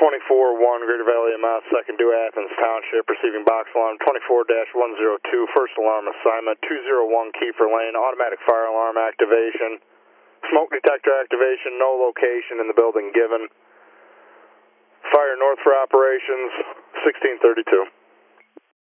24-1, Greater Valley MS, 2nd due Athens Township, receiving box alarm 24-102, first alarm assignment, 201 Kiefer Lane, automatic fire alarm activation, smoke detector activation, no location in the building given. Fire north for operations, 1632.